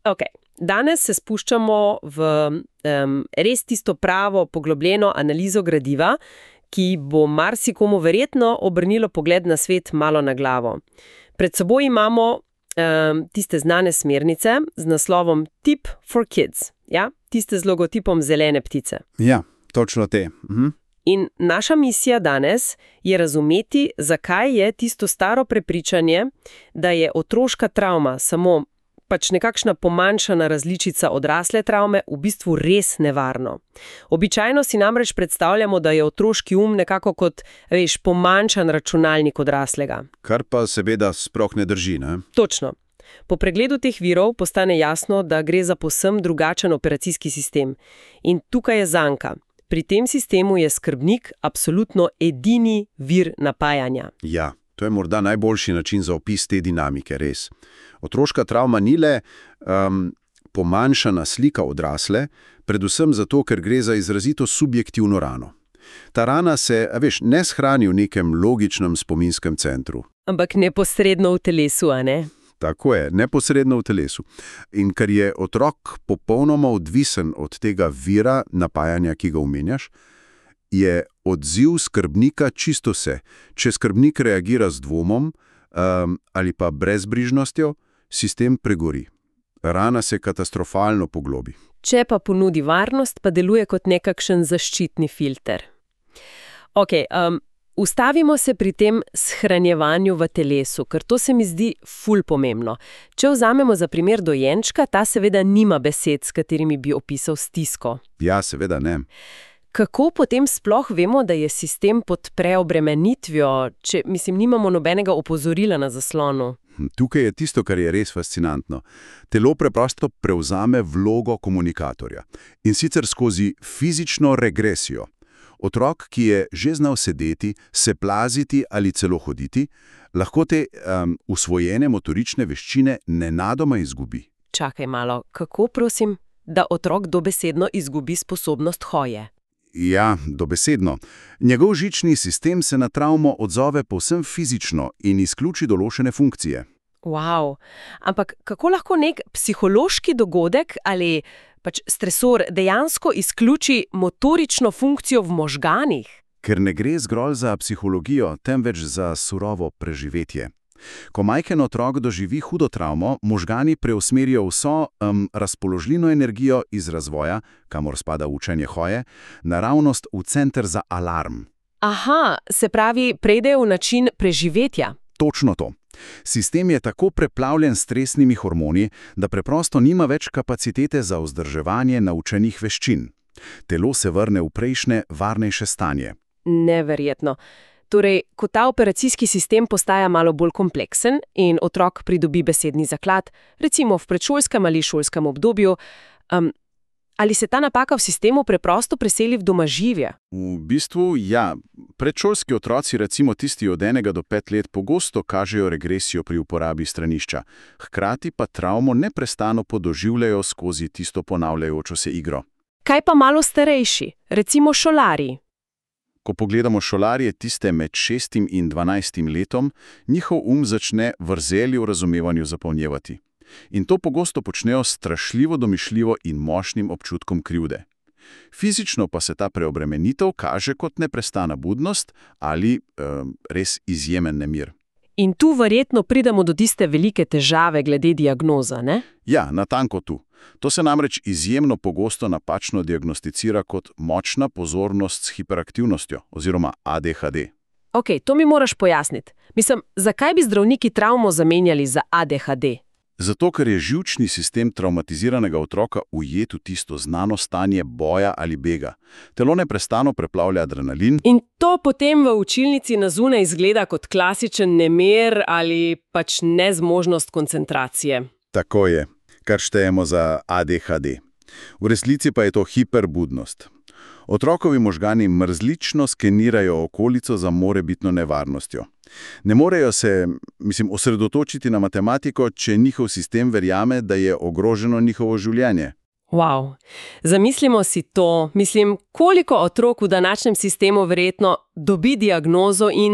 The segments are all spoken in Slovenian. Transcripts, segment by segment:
Ok, danes se spuščamo v res tisto pravo poglobljeno analizo gradiva, ki bo marsikomu verjetno obrnilo pogled na svet malo na glavo. Pred seboj imamo tiste znane smernice z naslovom Tip for Kids, ja? Tiste z logotipom zelene ptice. Ja, točno te. In naša misija danes je razumeti, zakaj je tisto staro prepričanje, da je otroška travma samo nekakšna pomanjšana različica odrasle travme, v bistvu res nevarno. Običajno si namreč predstavljamo, da je otroški nekako kot, pomanjšan računalnik odraslega. Kar pa seveda sploh ne drži, ne? Točno. Po pregledu teh virov postane jasno, da gre za povsem drugačen operacijski sistem. In tukaj je zanka. Pri tem sistemu je skrbnik absolutno edini vir napajanja. Ja, to je morda najboljši način za opis te dinamike, res. Otroška travma ni le pomanjšana slika odrasle, predvsem zato, ker gre za izrazito subjektivno rano. Ta rana se, ne shrani v nekem logičnem spominskem centru. Ampak neposredno v telesu, a ne? Tako je, neposredno v telesu. In ker je otrok popolnoma odvisen od tega vira napajanja, ki ga omenjaš, je odziv skrbnika čisto vse. Če skrbnik reagira z dvomom ali pa brezbrižnostjo, sistem pregori. Rana se katastrofalno poglobi. Če pa ponudi varnost, pa deluje kot nekakšen zaščitni filter. Ustavimo se pri tem shranjevanju v telesu, ker to se mi zdi ful pomembno. Če vzamemo za primer dojenčka, ta seveda nima besed, s katerimi bi opisal stisko. Ja, seveda ne. Kako potem sploh vemo, da je sistem pod preobremenitvijo, če, nimamo nobenega opozorila na zaslonu? Tukaj je tisto, kar je res fascinantno. Telo preprosto prevzame vlogo komunikatorja. In sicer skozi fizično regresijo. Otrok, ki je že znal sedeti, se plaziti ali celo hoditi, lahko te usvojene motorične veščine nenadoma izgubi. Čakaj malo, kako prosim, da otrok dobesedno izgubi sposobnost hoje? Ja, dobesedno. Njegov žični sistem se na travmo odzove povsem fizično in izključi določene funkcije. Wow. Ampak kako lahko nek psihološki dogodek ali stresor dejansko izključi motorično funkcijo v možganih? Ker ne gre zgolj za psihologijo, temveč za surovo preživetje. Ko majhen otrok doživi hudo travmo, možgani preusmerijo vso razpoložljivo energijo iz razvoja, kamor spada učenje hoje, naravnost v center za alarm. Aha, se pravi, preide v način preživetja. Točno to. Sistem je tako preplavljen s stresnimi hormoni, da preprosto nima več kapacitete za vzdrževanje naučenih veščin. Telo se vrne v prejšnje, varnejše stanje. Neverjetno. Torej, ko ta operacijski sistem postaja malo bolj kompleksen in otrok pridobi besedni zaklad, recimo v predšolskem ali šolskem obdobju, ali se ta napaka v sistemu preprosto preseli v domaživje? V bistvu, ja. Predšolski otroci, recimo tisti od 1 do 5 let, pogosto kažejo regresijo pri uporabi stranišča. Hkrati pa travmo neprestano podoživljajo skozi tisto ponavljajočo se igro. Kaj pa malo starejši, recimo šolarji? Ko pogledamo šolarje, tiste med 6 in 12 letom, njihov začne vrzeli v razumevanju zapolnjevati. In to pogosto počnejo strašljivo domišljivo in močnim občutkom krivde. Fizično pa se ta preobremenitev kaže kot neprestana budnost ali res izjemen nemir. In tu verjetno pridemo do tiste velike težave glede diagnoza, ne? Ja, natanko tu. To se namreč izjemno pogosto napačno diagnosticira kot močna pozornost s hiperaktivnostjo oziroma ADHD. To mi moraš pojasniti. Zakaj bi zdravniki travmo zamenjali za ADHD? Zato, ker je živčni sistem travmatiziranega otroka ujet v tisto znano stanje boja ali bega. Telo neprestano preplavlja adrenalin. In to potem v učilnici na zunaj izgleda kot klasičen nemir ali nezmožnost koncentracije. Tako je, kar štejemo za ADHD. V resnici pa je to hiperbudnost. Otrokovi možgani mrzlično skenirajo okolico za morebitno nevarnostjo. Ne morejo se, osredotočiti na matematiko, če njihov sistem verjame, da je ogroženo njihovo življenje. Wow. Zamislimo si to. Koliko otrok v današnjem sistemu verjetno dobi diagnozo in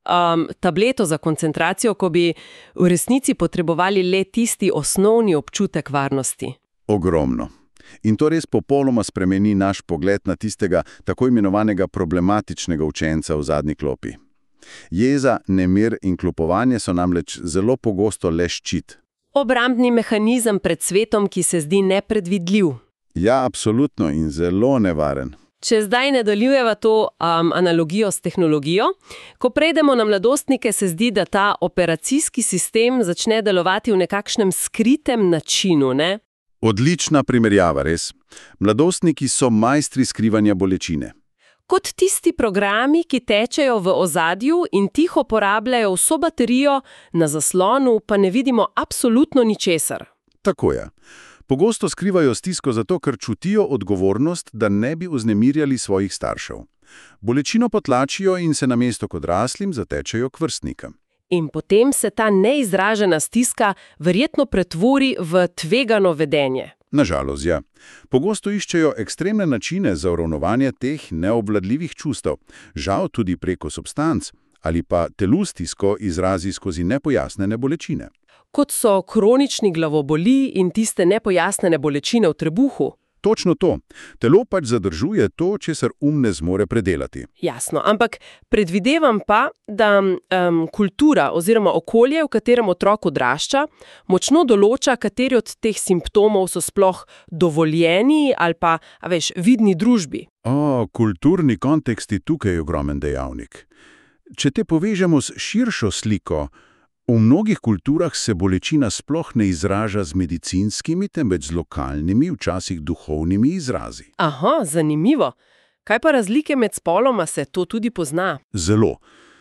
tableto za koncentracijo, ko bi v resnici potrebovali le tisti osnovni občutek varnosti. Ogromno. In to res popolnoma spremeni naš pogled na tistega tako imenovanega problematičnega učenca v zadnji klopi. Jeza, nemir in klopovanje so namreč zelo pogosto le ščit. Obrambni mehanizem pred svetom, ki se zdi nepredvidljiv. Ja, absolutno in zelo nevaren. Če zdaj nadaljujeva to analogijo s tehnologijo, ko prejdemo na mladostnike, se zdi, da ta operacijski sistem začne delovati v nekakšnem skritem načinu, ne? Odlična primerjava, res. Mladostniki so majstri skrivanja bolečine. Kot tisti programi, ki tečejo v ozadju in tiho porabljajo vso baterijo, na zaslonu pa ne vidimo absolutno ničesar. Tako je. Pogosto skrivajo stisko zato, ker čutijo odgovornost, da ne bi vznemirjali svojih staršev. Bolečino potlačijo in se namesto k odraslim zatečejo k vrstnikom. In potem se ta neizražena stiska verjetno pretvori v tvegano vedenje. Nažalost, ja. Pogosto iščejo ekstremne načine za uravnovanje teh neobvladljivih čustev, žal tudi preko substanc, ali pa telu stisko izrazi skozi nepojasnene bolečine. Kot so kronični glavoboli in tiste nepojasnene bolečine v trebuhu. Točno to. Telo pač zadržuje to, česar ne zmore predelati. Jasno, ampak predvidevam pa, da kultura oziroma okolje, v katerem otrok odrašča, močno določa, kateri od teh simptomov so sploh dovoljeni ali pa, vidni družbi. Kulturni kontekst je tukaj ogromen dejavnik. Če te povežemo s širšo sliko, v mnogih kulturah se bolečina sploh ne izraža z medicinskimi, temveč z lokalnimi, včasih duhovnimi izrazi. Aha, zanimivo. Kaj pa razlike med spoloma, se to tudi pozna? Zelo.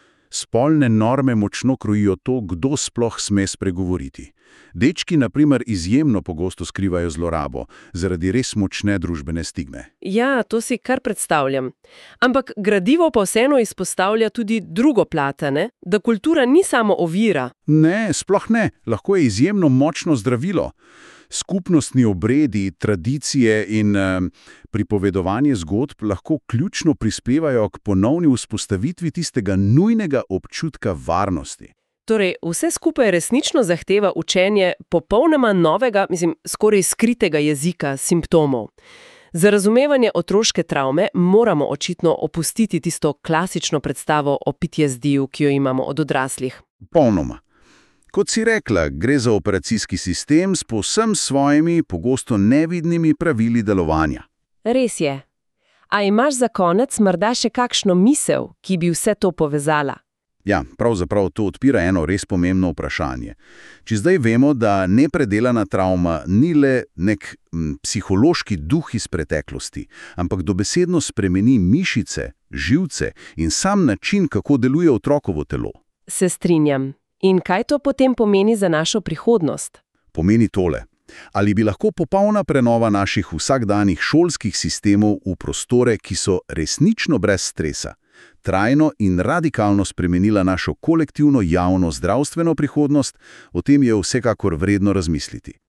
Spolne norme močno krojijo to, kdo sploh sme spregovoriti. Dečki, na primer, izjemno pogosto skrivajo zlorabo, zaradi res močne družbene stigme. Ja, to si kar predstavljam. Ampak gradivo pa vseeno izpostavlja tudi drugo plat, ne? Da kultura ni samo ovira. Ne, sploh ne. Lahko je izjemno močno zdravilo. Skupnostni obredi, tradicije in pripovedovanje zgodb lahko ključno prispevajo k ponovni vzpostavitvi tistega nujnega občutka varnosti. Torej, vse skupaj resnično zahteva učenje popolnoma novega, skoraj skritega jezika simptomov. Za razumevanje otroške travme moramo očitno opustiti tisto klasično predstavo o PTSD-ju, ki jo imamo od odraslih. Polnoma. Kot si rekla, gre za operacijski sistem s povsem svojimi, pogosto nevidnimi pravili delovanja. Res je. A imaš za konec morda še kakšno misel, ki bi vse to povezala? Ja, pravzaprav to odpira eno res pomembno vprašanje. Če zdaj vemo, da nepredelana travma ni le nek psihološki duh iz preteklosti, ampak dobesedno spremeni mišice, živce in sam način, kako deluje otrokovo telo. Se strinjam. In kaj to potem pomeni za našo prihodnost? Pomeni tole. Ali bi lahko popolna prenova naših vsakdanjih šolskih sistemov v prostore, ki so resnično brez stresa, trajno in radikalno spremenila našo kolektivno javno zdravstveno prihodnost, o tem je vsekakor vredno razmisliti.